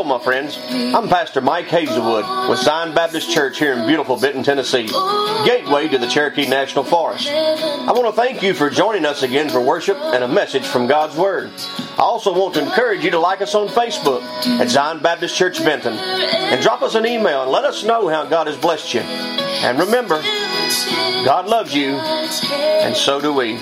my friends. I'm Pastor Mike Hazelwood with Zion Baptist Church here in beautiful Benton, Tennessee, gateway to the Cherokee National Forest. I want to thank you for joining us again for worship and a message from God's Word. I also want to encourage you to like us on Facebook at Zion Baptist Church Benton and drop us an email and let us know how God has blessed you. And remember, God loves you, and so do we.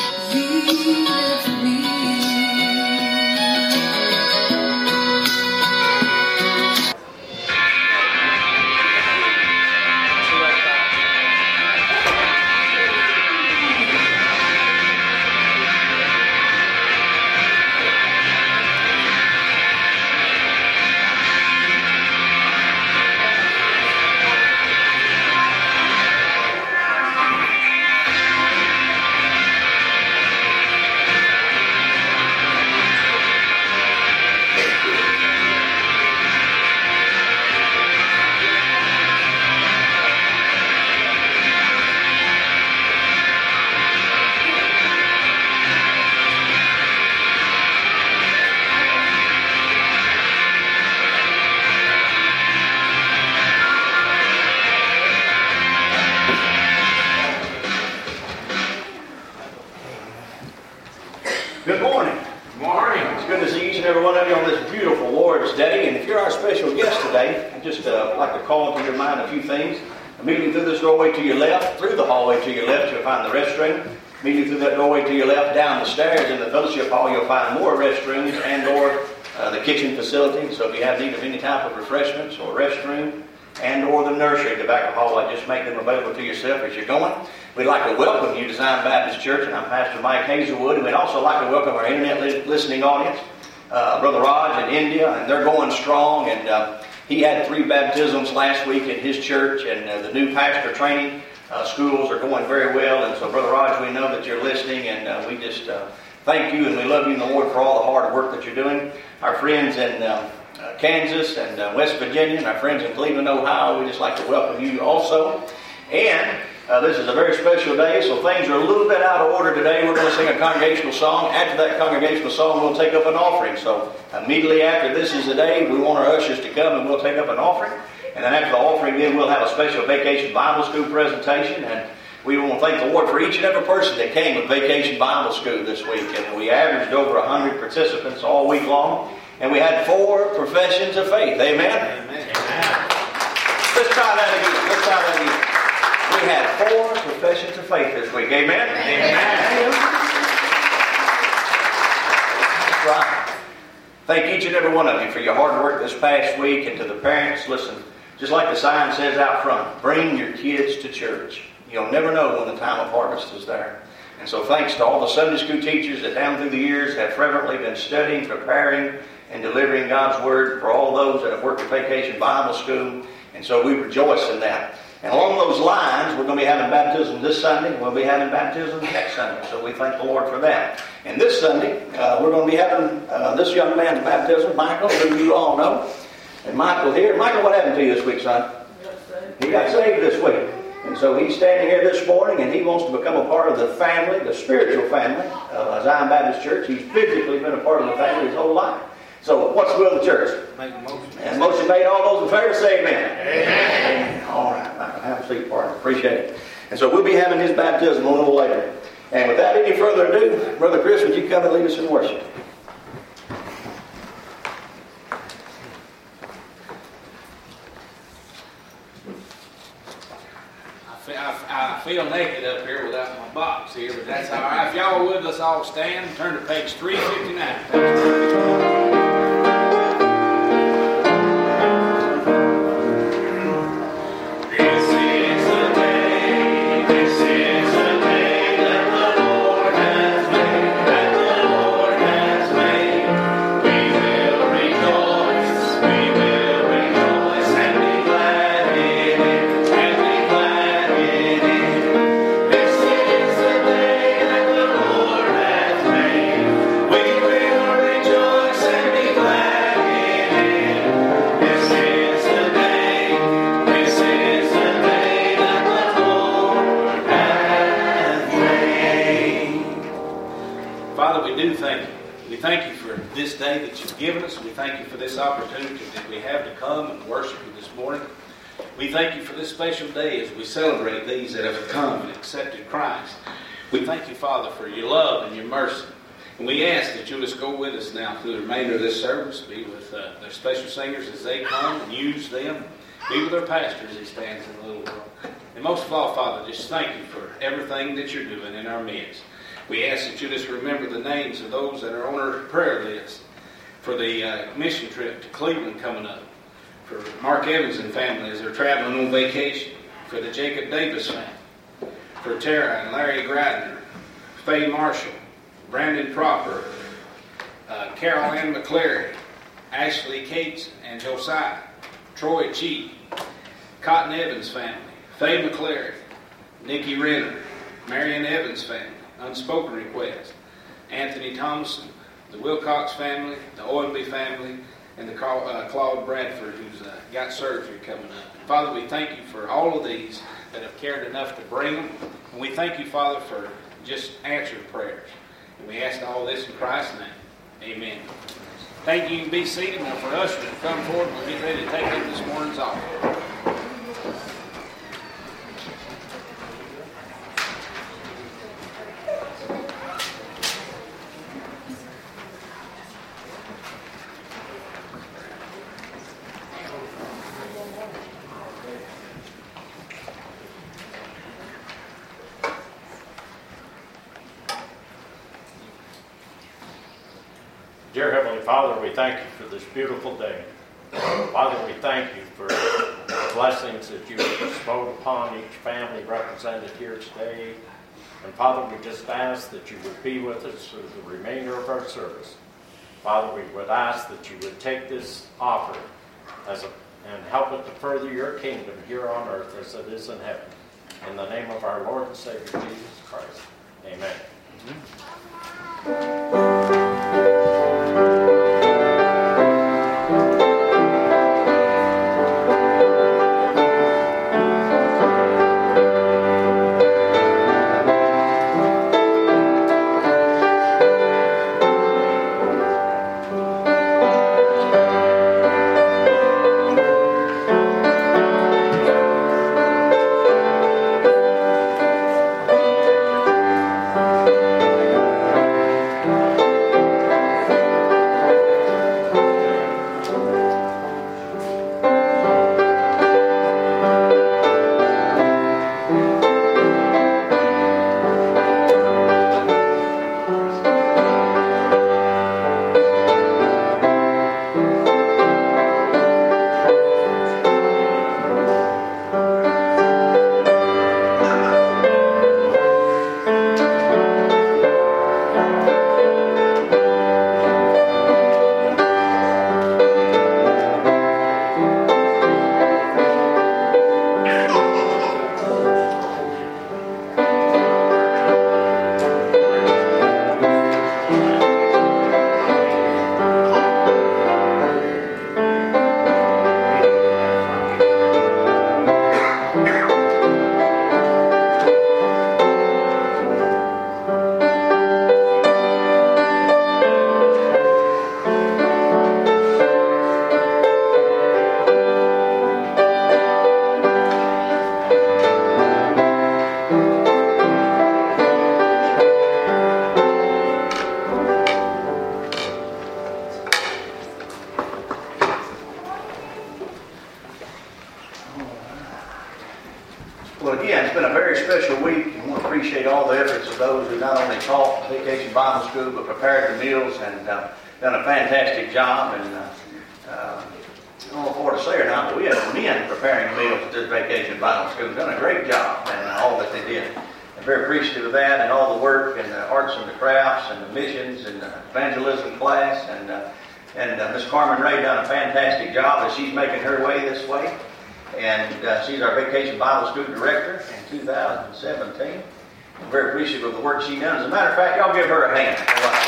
Good morning. Good morning. It's good to see each and every one of you on this beautiful Lord's Day. And if you're our special guest today, I'd just like to call to your mind a few things. Immediately through this doorway to your left, through the hallway to your left, you'll find the restroom. Immediately through that doorway to your left, down the stairs in the fellowship hall, you'll find more restrooms and or the kitchen facility. So if you have need of any type of refreshments or restroom and or the nursery at the back of the hallway, just make them available to yourself as you're going. We'd like to welcome you to Zion Baptist Church, and I'm Pastor Mike Hazelwood, and we'd also like to welcome our internet listening audience, Brother Raj in India, and they're going strong, and he had 3 baptisms last week in his church, and the new pastor training schools are going very well, and so Brother Raj, we know that you're listening, and we just thank you, and we love you in the Lord for all the hard work that you're doing. Our friends in Kansas and West Virginia, and our friends in Cleveland, Ohio, we just like to welcome you also, and this is a very special day, so things are a little bit out of order today. We're going to sing a congregational song. After that congregational song, we'll take up an offering. So immediately after this is the day, we want our ushers to come and we'll take up an offering. And then after the offering, then we'll have a special Vacation Bible School presentation. And we want to thank the Lord for each and every person that came to Vacation Bible School this week. And we averaged over 100 participants all week long. And we had 4 professions of faith. Amen? Amen. Let's try that again. Let's try that again. We had 4 professions of faith this week. Amen? Amen. That's right. Thank each and every one of you for your hard work this past week. And to the parents, listen, just like the sign says out front, bring your kids to church. You'll never know when the time of harvest is there. And so thanks to all the Sunday school teachers that down through the years have fervently been studying, preparing, and delivering God's Word, for all those that have worked at Vacation Bible School. And so we rejoice in that. And along those lines, we're going to be having baptism this Sunday. We'll be having baptism next Sunday. So we thank the Lord for that. And this Sunday, we're going to be having this young man's baptism, Michael, who you all know. And Michael here. Michael, what happened to you this week, son? He got saved this week. And so he's standing here this morning, and he wants to become a part of the family, the spiritual family of Zion Baptist Church. He's physically been a part of the family his whole life. So what's the will of the church? Make a motion. And motion made. All those in favor say amen. Amen. All right. Michael, have a seat, partner. Appreciate it. And so we'll be having his baptism a little later. And without any further ado, Brother Chris, would you come and lead us in worship? I feel naked up here without my box here, but that's all right. If y'all would, let's all stand. Turn to page 359. We thank you for this day that you've given us. We thank you for this opportunity that we have to come and worship you this morning. We thank you for this special day as we celebrate these that have come and accepted Christ. We thank you, Father, for your love and your mercy. And we ask that you'll just go with us now through the remainder of this service. Be with their special singers as they come and use them. Be with their pastor as he stands in the little world. And most of all, Father, just thank you for everything that you're doing in our midst. We ask that you just remember the names of those that are on our prayer list for the mission trip to Cleveland coming up. For Mark Evans and family as they're traveling on vacation. For the Jacob Davis family. For Tara and Larry Gradner. Faye Marshall. Brandon Proper. Carol Ann McClary. Ashley Cates and Josiah. Troy Cheek. Cotton Evans family. Faye McClary. Nikki Renner. Marion Evans family. Unspoken request. Anthony Thompson. The Wilcox family. The Oilby family. And the Claude Bradford, who's got surgery coming up. And Father, we thank you for all of these that have cared enough to bring them. And we thank you, Father, for just answered prayers. And we ask all this in Christ's name. Amen. Thank you. You can be seated. Now for us to come forward, we'll get ready to take up this morning's offering. Dear Heavenly Father, we thank you for this beautiful day. Father, we thank you for the blessings that you have bestowed upon each family represented here today. And Father, we just ask that you would be with us through the remainder of our service. Father, we would ask that you would take this offering and help it to further your kingdom here on earth as it is in heaven. In the name of our Lord and Savior, Jesus Christ. Amen. Well, again, it's been a very special week. I want to appreciate all the efforts of those who not only taught Vacation Bible School, but prepared the meals and done a fantastic job. And I don't know what to say or not, but we had men preparing meals at this Vacation Bible School. Done a great job and all that they did. I'm very appreciative of that and all the work and the arts and the crafts and the missions and the evangelism class. And Miss Carmen Ray done a fantastic job as she's making her way this way. And she's our Vacation Bible School Director in 2017. I'm very appreciative of the work she done. As a matter of fact, y'all give her a hand.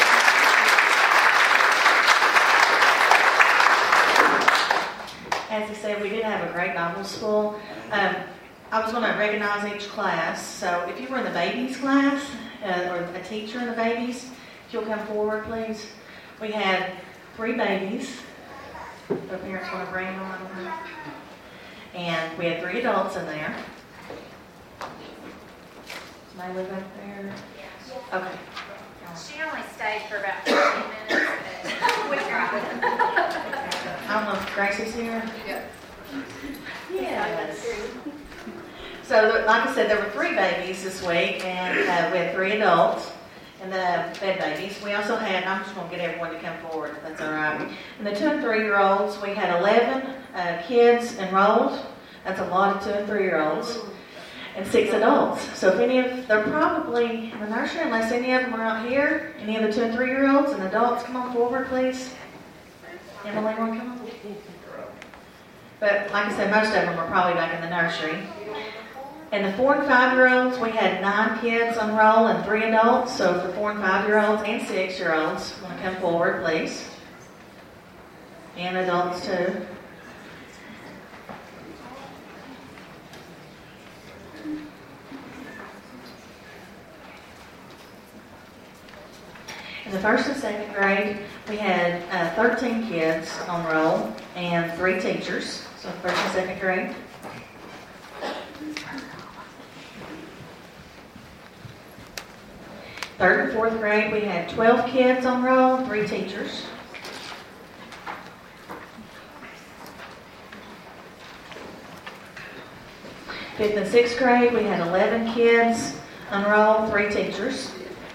As he said, we did have a great Bible school. I was going to recognize each class. So if you were in the babies class, or a teacher in the babies, if you'll come forward, please. We had 3 babies. Their parents want to bring them, I don't know. And we had 3 adults in there. Somebody live up there? Okay. She only stayed for about 15 minutes, but we tried. I don't know if Gracie's here. Yes. So, like I said, there were 3 babies this week, and we had 3 adults and the bed babies. We also had, I'm just going to get everyone to come forward if that's all right. And the 2 and 3-year-olds, we had 11 kids enrolled. That's a lot of 2 and 3-year-olds. And 6 adults. So if any of, they're probably in the nursery, unless any of them are out here. Any of the 2 and 3-year-olds and adults, come on forward, please. Emily, want to come on? But like I said, most of them are probably back in the nursery. And the 4 and 5-year-olds, we had 9 kids on roll and 3 adults. So for 4 and 5-year-olds and 6-year-olds, want to come forward, please. And adults too. In the 1st and 2nd grade, we had 13 kids on roll and 3 teachers. So 1st and 2nd grade. Third and 4th grade, we had 12 kids on roll, 3 teachers. Fifth and 6th grade, we had 11 kids on roll, 3 teachers.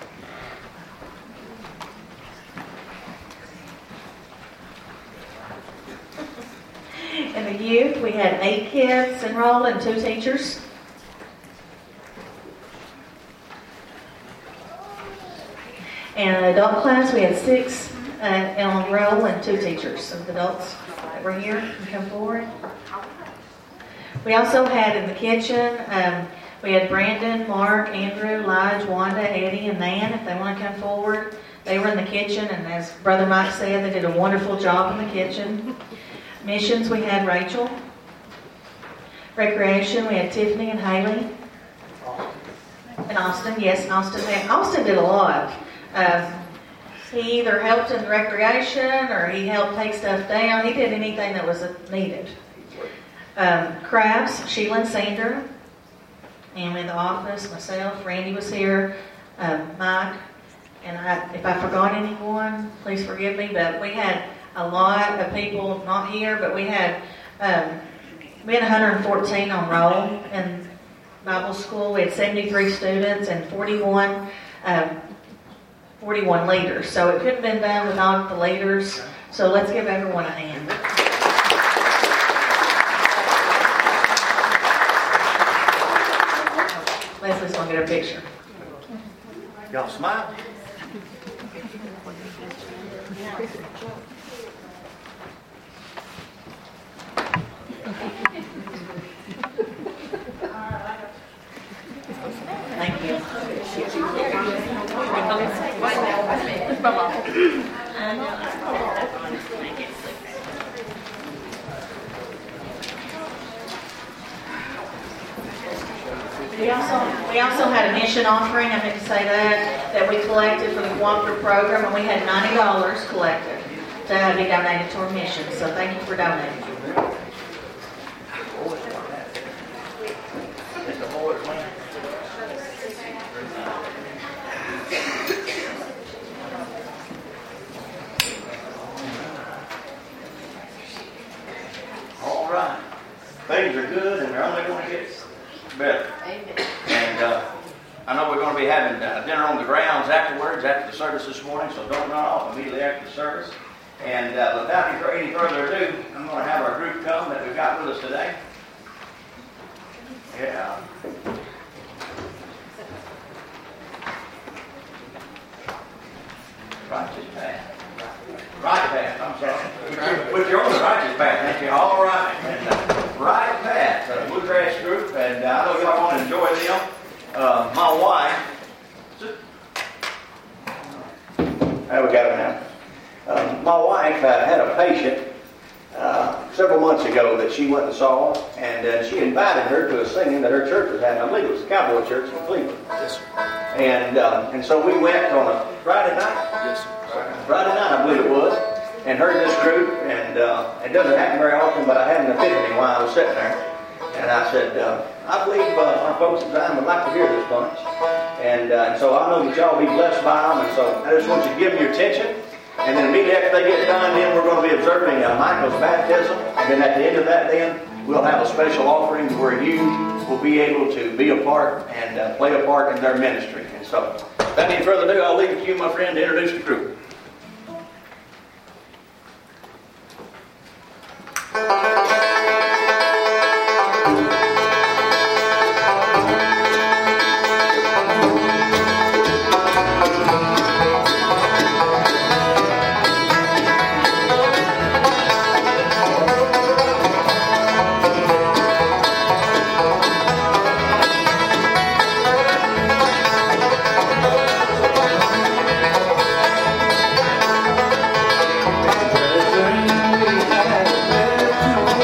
In the youth, we had 8 kids enrolled and 2 teachers. And in the adult class, we had 6 on roll and 2 teachers. So the adults that were here can come forward. We also had in the kitchen, we had Brandon, Mark, Andrew, Lige, Wanda, Eddie, and Nan, if they want to come forward. They were in the kitchen, and as Brother Mike said, they did a wonderful job in the kitchen. Missions, we had Rachel. Recreation, we had Tiffany and Haley. And Austin, yes, Austin did a lot. He either helped in recreation or he helped take stuff down. He did anything that was needed. Crafts, Sheila and Sandra. And in the office, myself, Randy was here, Mike. And if I forgot anyone, please forgive me. But we had a lot of people not here, but we had 114 on roll in Bible school. We had 73 students and 41 leaders. So it couldn't have been done without the leaders. So let's give everyone a hand. Leslie's going to get a picture. Y'all smile. Thank you. We also had a mission offering, I meant to say that we collected for the cooperative program, and we had $90 collected to be donated to our mission. So thank you for donating. All right. Things are good, and they're only going to get better. Amen. And I know we're going to be having dinner on the grounds afterwards, after the service this morning, so don't run off immediately after the service. And without any further ado, I'm going to have our group come that we've got with us today. Yeah. Righteous path. Right path, I'm sorry. But you're on the righteous path, ain't you? All right. And, right path, Woodcraft group, and I know y'all want to enjoy them. My wife, there we got it now. My wife had a patient several months ago that she went and saw, and she invited her to a singing that her church was having. I believe it was a Cowboy Church in Cleveland. Yes, sir. And so we went on a Friday night. Yes, sir. Friday night, I believe it was, and heard this group, and it doesn't happen very often, but I had an epiphany while I was sitting there, and I said, I believe our folks at Zion would like to hear this bunch, and so I know that y'all will be blessed by them, and so I just want you to give them your attention, and then immediately after they get done, then we're going to be observing Michael's baptism, and then at the end of that, then we'll have a special offering where you will be able to be a part and play a part in their ministry. And so, without any further ado, I'll leave it to you, my friend, to introduce the group. Brethren, we had a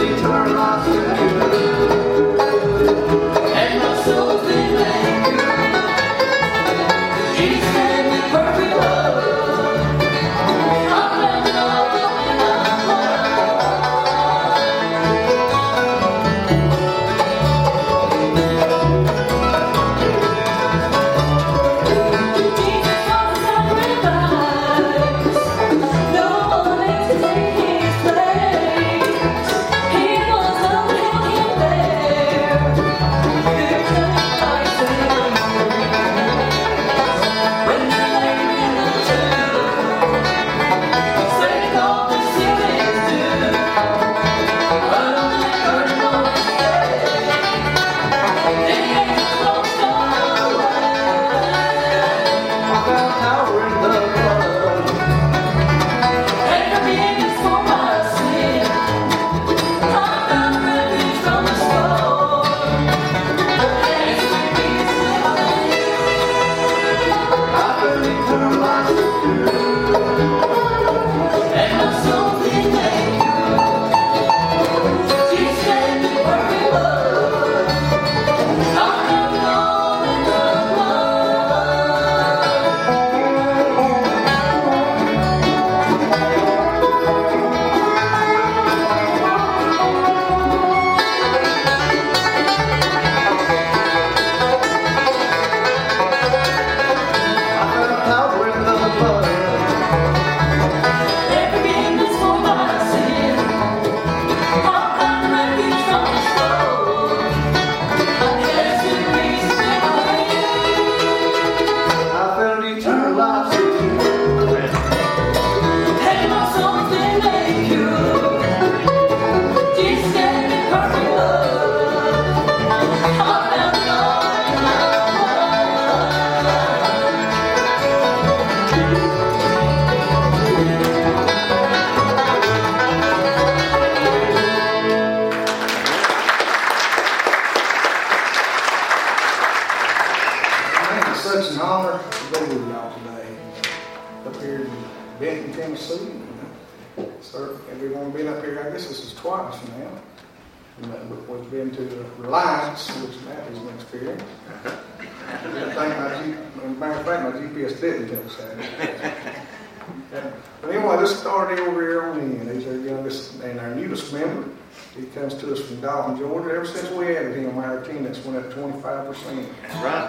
But anyway, this started over here on the end. He's our youngest and our newest member. He comes to us from Dalton, Georgia. Ever since we added him, our attendance went up 25%. That's right.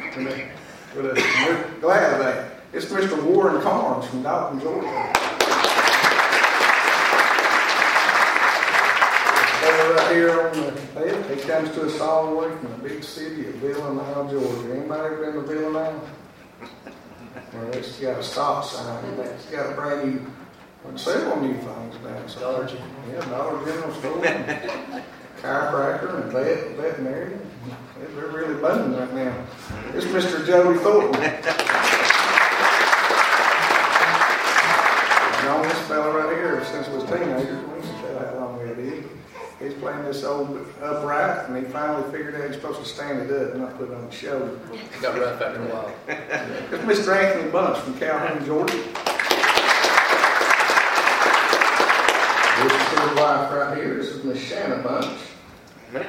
We're glad of that. It's Mr. Warren Carnes from Dalton, Georgia. Right here on the head, he comes to us all the way from the big city of Villanelle, Georgia. Anybody ever been to Villanelle? Well, it's got a stop sign. It's got a brand new, several new things down there. Dollar General. Yeah, Dollar General store, chiropractor, and veterinarian. They're really buzzing right now. It's Mr. Jody Thornton. I've known this fella right here since we was teenagers. We can tell how long we had him. He's playing this old upright, and he finally figured out he's supposed to stand it up and not put it on the shoulder. It got rough after a while. It's Mr. Anthony Bunch from Calhoun, Georgia. This is his wife right here. This is Miss Shanna Bunch. This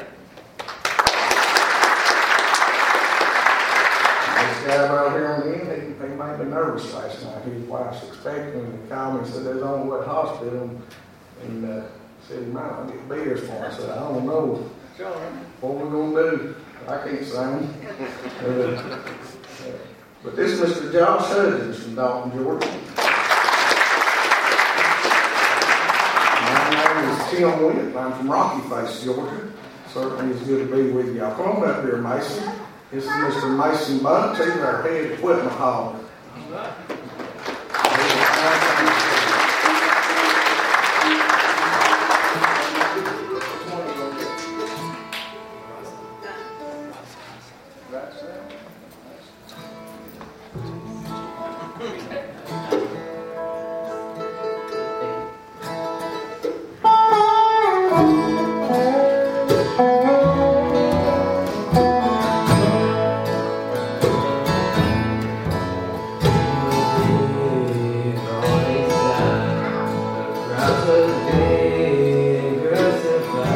guy right here on the end, he might be nervous last night. His wife's expecting him to call me and said there's only one hospital, and said he might not get beers for him. I said, I don't know. What we going to do? I can't sing. But this is Mr. Josh Hudgens from Dalton, Georgia. My name is Tim Witt. I'm from Rocky Face, Georgia. Certainly it's good to be with y'all. Come on up here, Mason. This is Mr. Mason Bunch. He's our head equipment hauler. Crucified.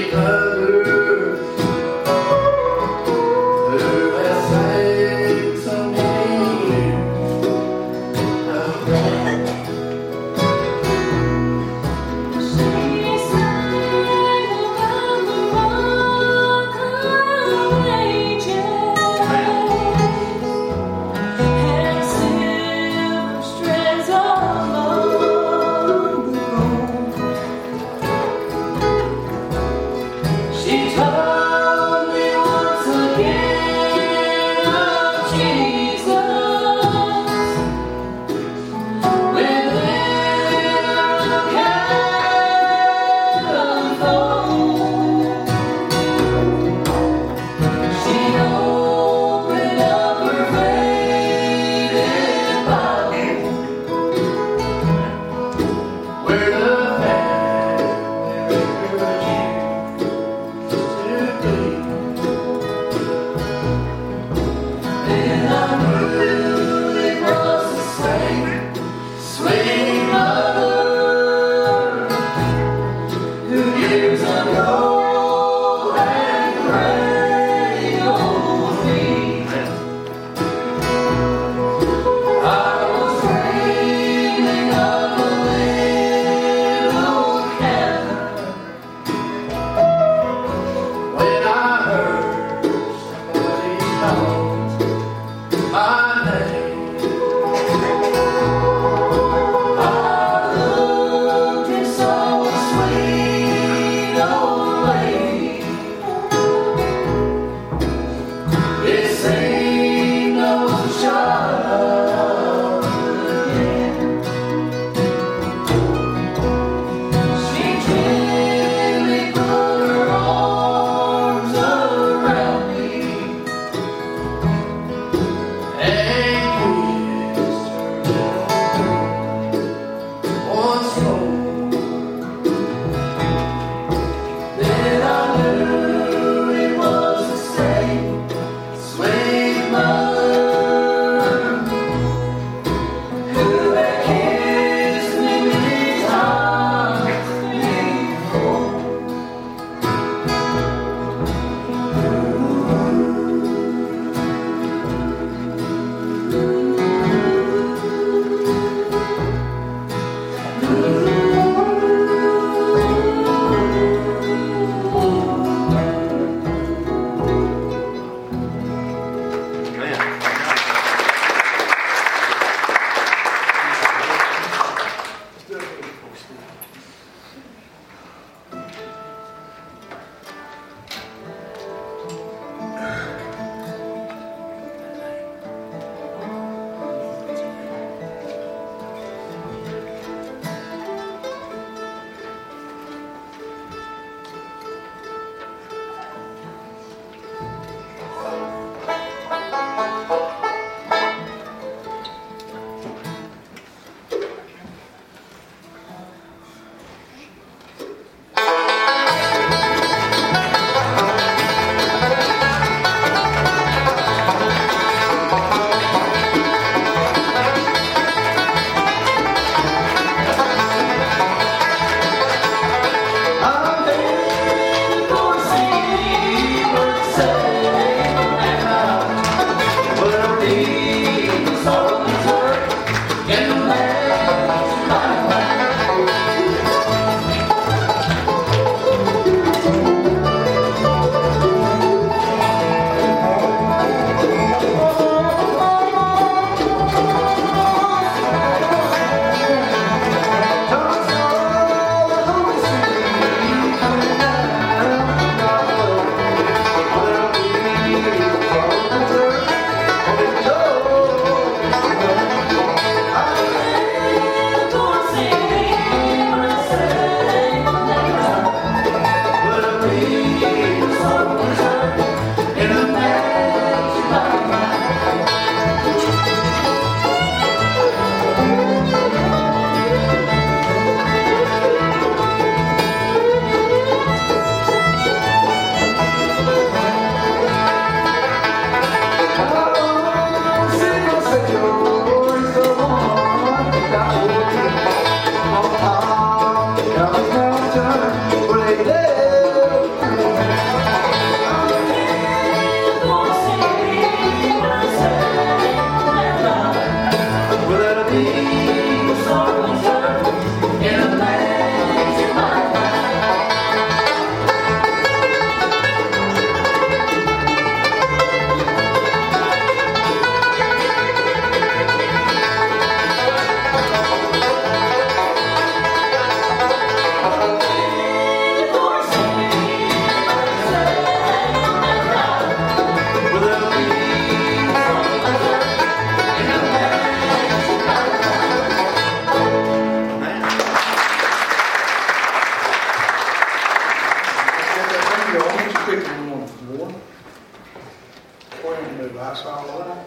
To quickly on the war. What do you do? I saw Lord.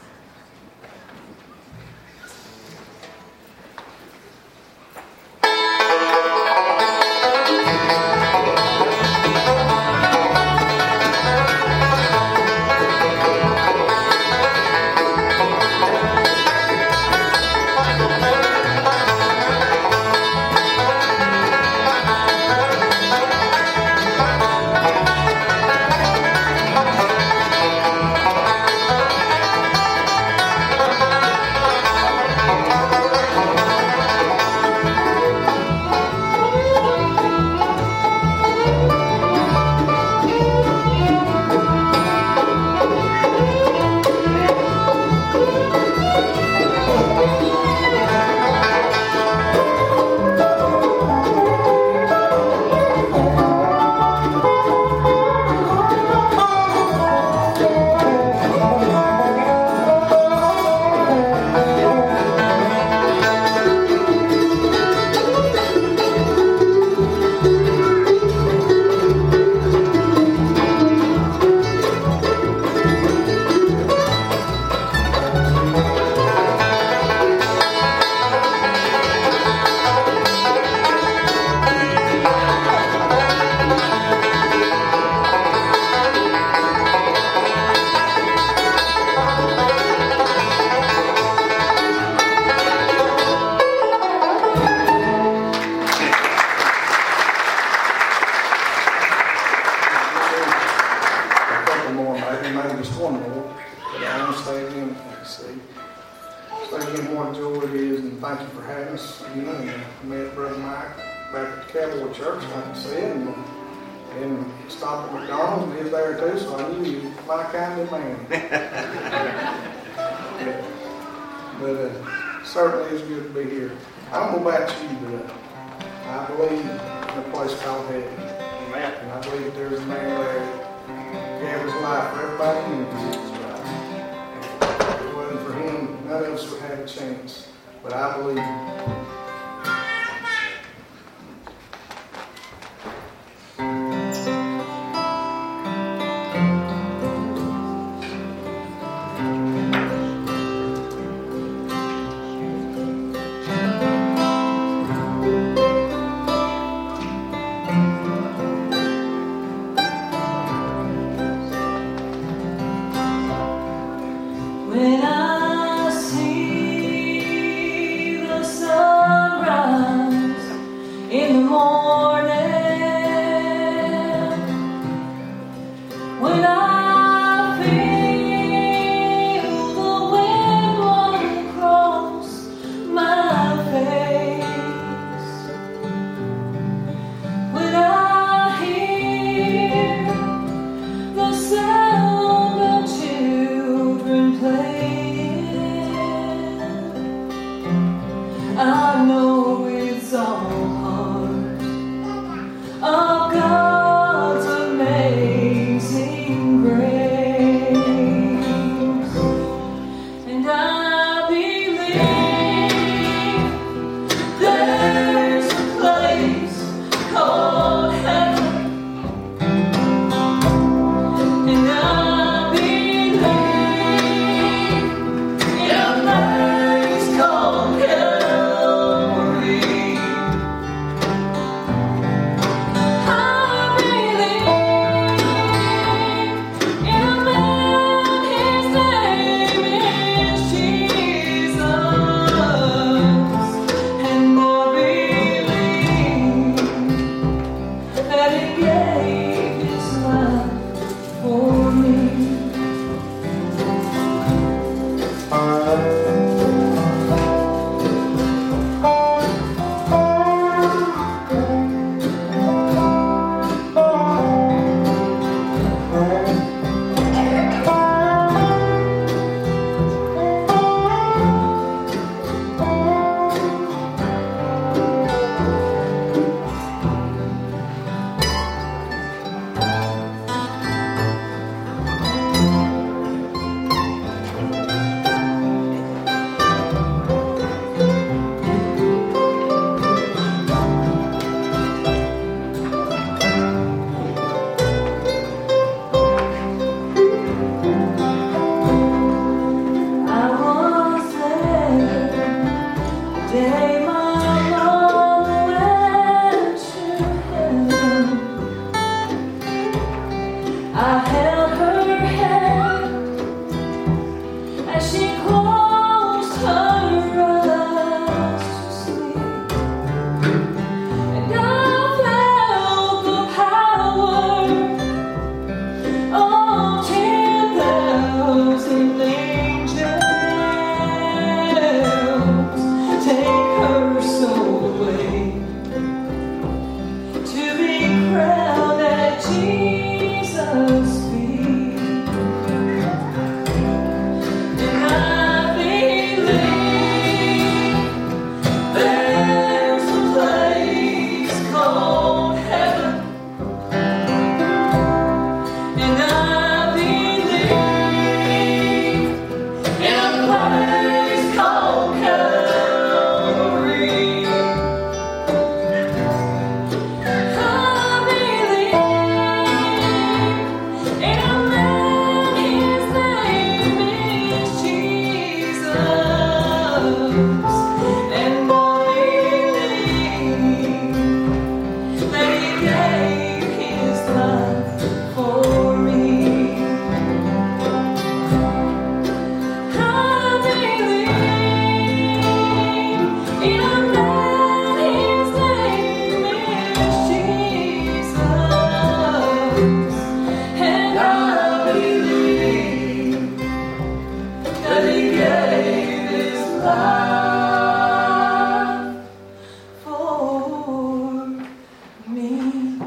Certainly it's good to be here. I don't know about you, but I believe in a place called heaven. Amen. And I believe that there's a man there who gave his life for everybody in it. If it wasn't for him, none of us would have a chance. But I believe. When I see the sunrise in the morning, when I feel the wind blow across my face, when I hear the sound of children playing, I know it's all part of God's amazing grace. I held her hand as she closed her eyes to sleep, and I felt the power of 10,000 angels take her soul away to be crowned at Jesus' feet. And I believe there's a place called heaven, and I believe in a place called Calvary. I believe in a man, his name is Jesus, and I believe that he gave his life for me. I believe in a man, his name is Jesus, and I believe that he gave his life for me.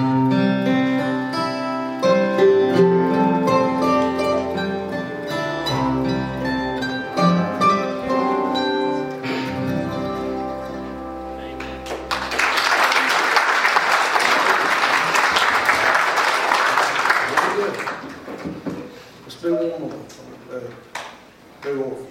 Very good. Let's do one more. Do orphan.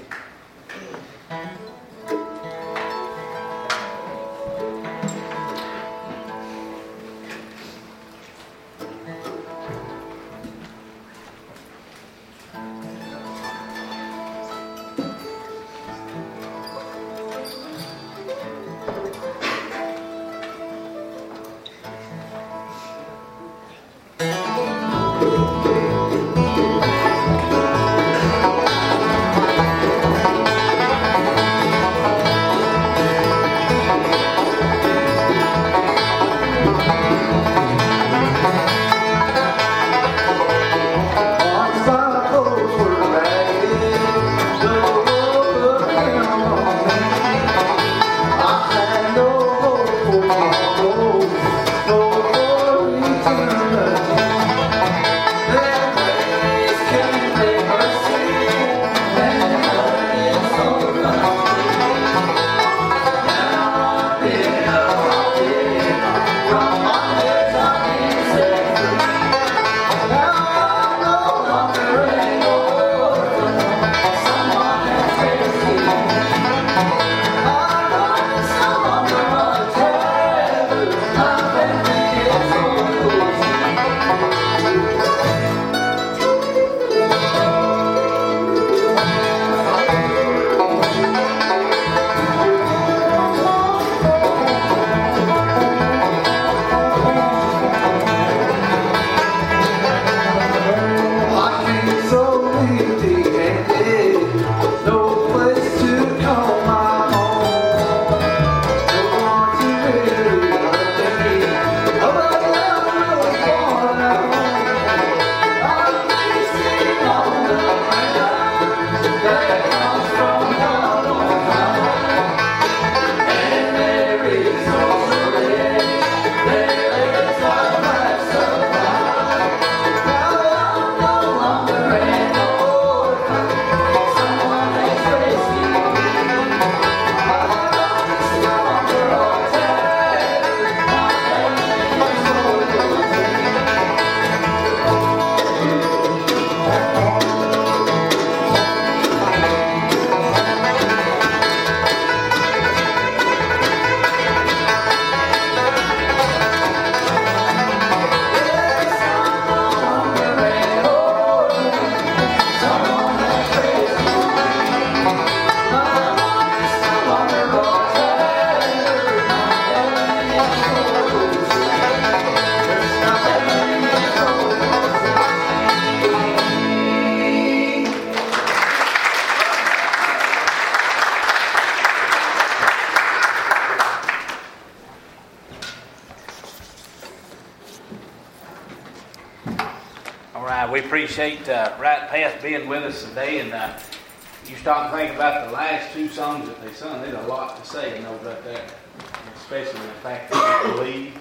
All right, we appreciate Right Path being with us today, and you stop and think about the last two songs that they sung. There's a lot to say, you know, right there, especially the fact that we believe,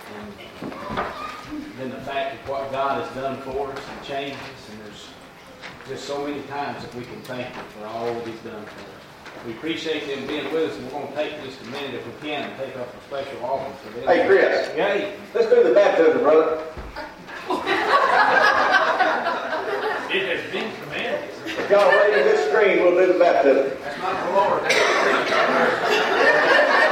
and then the fact of what God has done for us and changed us, and there's just so many times that we can thank Him for all that He's done for us. We appreciate them being with us, and we're going to take just a minute, if we can, and take up a special offering for them. Hey, Chris. Hey. Let's do the baptism, brother. It has been commanded. If y'all raise this screen, we'll do the baptism. That's not the Lord. That's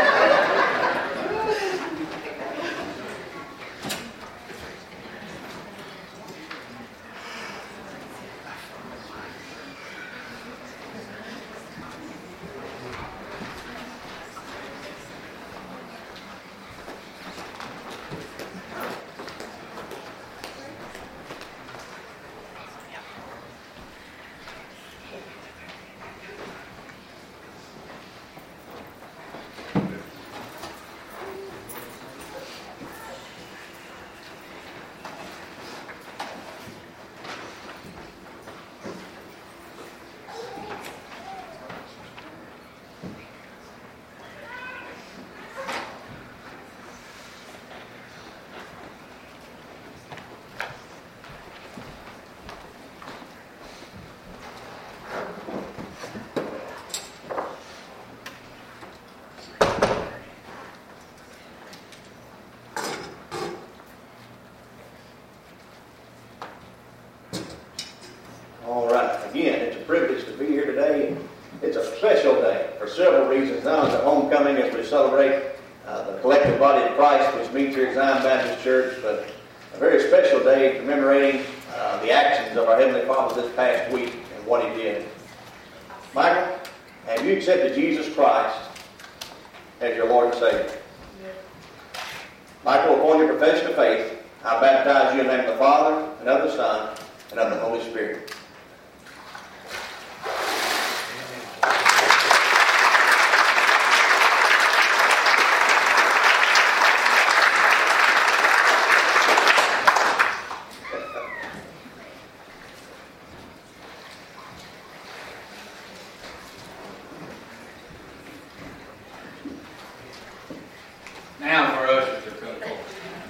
All right. Again, it's a privilege to be here today. It's a special day for several reasons. Not only the homecoming as we celebrate the collective body of Christ, which meets here at Zion Baptist Church, but a very special day commemorating the actions of our Heavenly Father this past week and what He did. Michael, have you accepted Jesus Christ as your Lord and Savior? Yes. Michael, upon your profession of faith, I baptize you in the name of the Father, and of the Son, and of the Holy Spirit. now for ushers to come forward.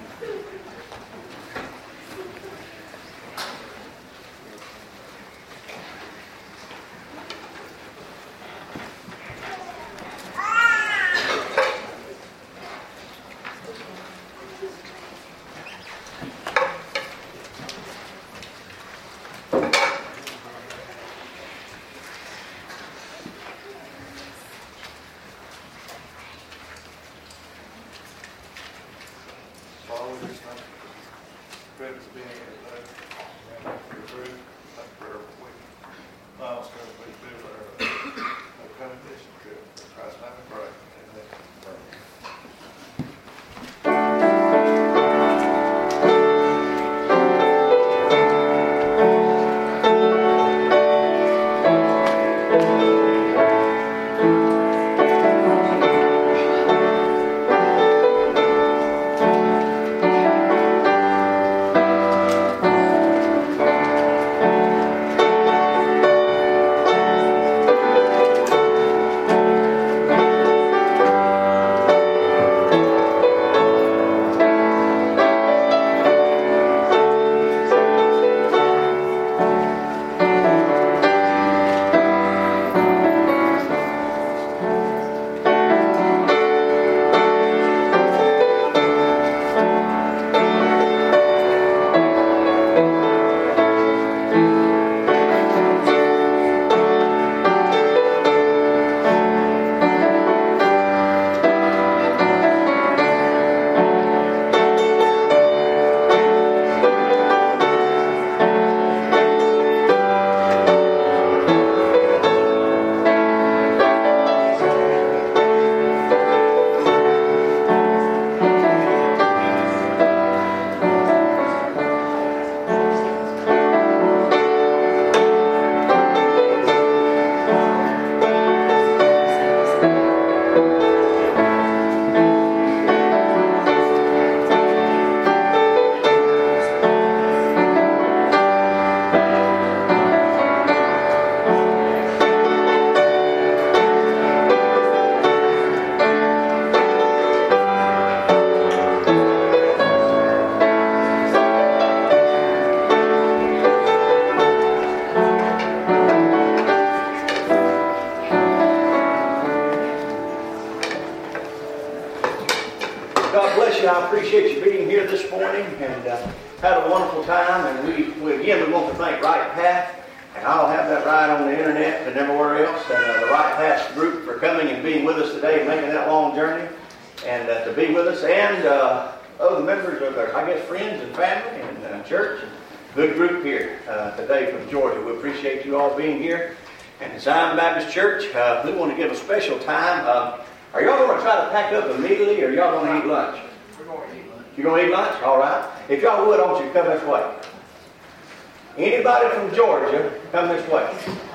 Father, we just thank you for privilege of being here today. Thank you for your truth. Thank you for every week. Milestone we do our upcoming mission trip. In Christ's name we pray. Amen. appreciate you being here this morning and had a wonderful time. And we want to thank Right Path. And I'll have that right on the internet and everywhere else. And the Right Path group for coming and being with us today and making that long journey. And to be with us. And other members of their, friends and family and church. Good group here today from Georgia. We appreciate you all being here. And at Zion Baptist Church, we want to give a special time. Are y'all going to try to pack up immediately, or y'all going to eat lunch? We're going to eat lunch. You're going to eat lunch? All right. If y'all would, I want you to come this way. Anybody from Georgia, come this way.